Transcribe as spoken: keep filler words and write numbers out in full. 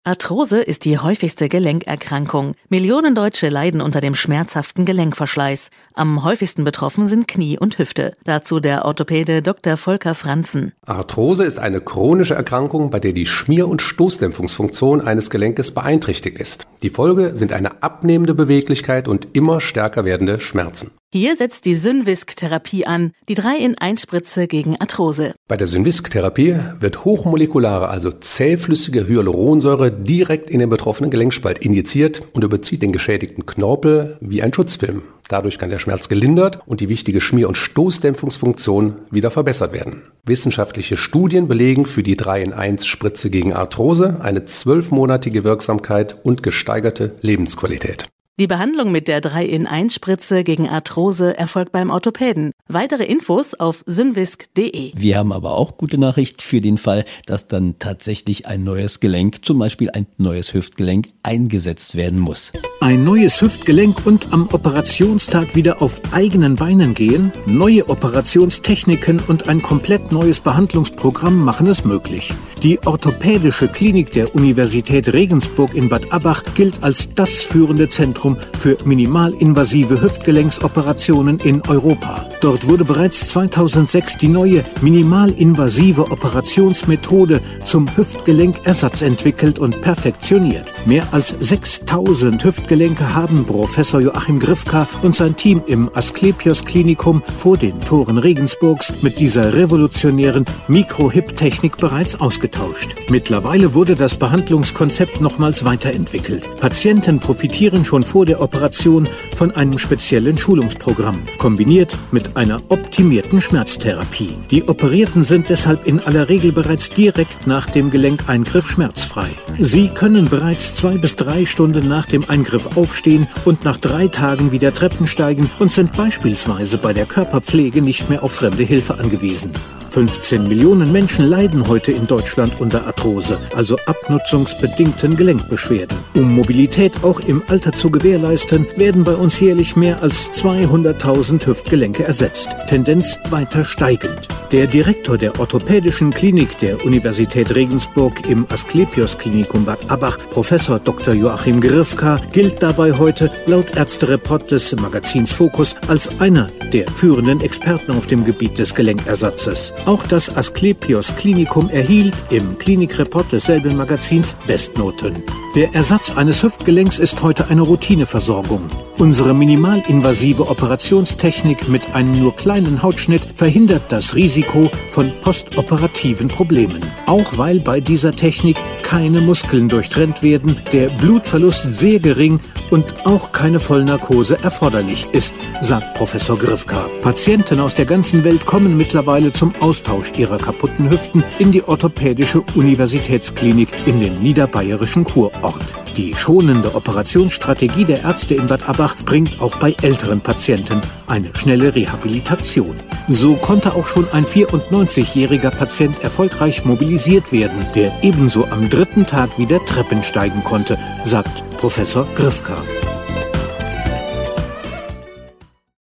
Arthrose ist die häufigste Gelenkerkrankung. Millionen Deutsche leiden unter dem schmerzhaften Gelenkverschleiß. Am häufigsten betroffen sind Knie und Hüfte. Dazu der Orthopäde Doktor Volker Franzen. Arthrose ist eine chronische Erkrankung, bei der die Schmier- und Stoßdämpfungsfunktion eines Gelenkes beeinträchtigt ist. Die Folge sind eine abnehmende Beweglichkeit und immer stärker werdende Schmerzen. Hier setzt die Synvisc-Therapie an, die drei in eins Spritze gegen Arthrose. Bei der Synvisc-Therapie wird hochmolekulare, also zähflüssige Hyaluronsäure direkt in den betroffenen Gelenkspalt injiziert und überzieht den geschädigten Knorpel wie ein Schutzfilm. Dadurch kann der Schmerz gelindert und die wichtige Schmier- und Stoßdämpfungsfunktion wieder verbessert werden. Wissenschaftliche Studien belegen für die drei in eins Spritze gegen Arthrose eine zwölfmonatige Wirksamkeit und gesteigerte Lebensqualität. Die Behandlung mit der drei in eins Spritze gegen Arthrose erfolgt beim Orthopäden. Weitere Infos auf synvisc punkt de. Wir haben aber auch gute Nachricht für den Fall, dass dann tatsächlich ein neues Gelenk, zum Beispiel ein neues Hüftgelenk, eingesetzt werden muss. Ein neues Hüftgelenk und am Operationstag wieder auf eigenen Beinen gehen? Neue Operationstechniken und ein komplett neues Behandlungsprogramm machen es möglich. Die Orthopädische Klinik der Universität Regensburg in Bad Abbach gilt als das führende Zentrum für minimalinvasive Hüftgelenksoperationen in Europa. Dort wurde bereits zweitausendsechs die neue minimalinvasive Operationsmethode zum Hüftgelenkersatz entwickelt und perfektioniert. Mehr als sechstausend Hüftgelenke haben Professor Joachim Grifka und sein Team im Asklepios Klinikum vor den Toren Regensburgs mit dieser revolutionären Mikro-Hip-Technik bereits ausgetauscht. Mittlerweile wurde das Behandlungskonzept nochmals weiterentwickelt. Patienten profitieren schon vor der Operation von einem speziellen Schulungsprogramm, kombiniert mit einer optimierten Schmerztherapie. Die Operierten sind deshalb in aller Regel bereits direkt nach dem Gelenkeingriff schmerzfrei. Sie können bereits zwei bis drei Stunden nach dem Eingriff aufstehen und nach drei Tagen wieder Treppen steigen und sind beispielsweise bei der Körperpflege nicht mehr auf fremde Hilfe angewiesen. fünfzehn Millionen Menschen leiden heute in Deutschland unter Arthrose, also abnutzungsbedingten Gelenkbeschwerden. Um Mobilität auch im Alter zu gewährleisten, werden bei uns jährlich mehr als zweihunderttausend Hüftgelenke ersetzt. Tendenz weiter steigend. Der Direktor der Orthopädischen Klinik der Universität Regensburg im Asklepios Klinikum Bad Abbach, Professor Doktor Joachim Grifka, gilt dabei heute laut Ärztereport des Magazins Focus als einer der führenden Experten auf dem Gebiet des Gelenkersatzes. Auch das Asklepios Klinikum erhielt im Klinikreport desselben Magazins Bestnoten. Der Ersatz eines Hüftgelenks ist heute eine Routineversorgung. Unsere minimalinvasive Operationstechnik mit einem nur kleinen Hautschnitt verhindert das Risiko von postoperativen Problemen. Auch weil bei dieser Technik keine Muskeln durchtrennt werden, der Blutverlust sehr gering und auch keine Vollnarkose erforderlich ist, sagt Professor Grifka. Patienten aus der ganzen Welt kommen mittlerweile zum Austausch ihrer kaputten Hüften in die Orthopädische Universitätsklinik in den niederbayerischen Kurort. Die schonende Operationsstrategie der Ärzte in Bad Abbach bringt auch bei älteren Patienten eine schnelle Rehabilitation. So konnte auch schon ein vierundneunzigjähriger Patient erfolgreich mobilisiert werden, der ebenso am dritten Tag wieder Treppen steigen konnte, sagt Professor Grifka.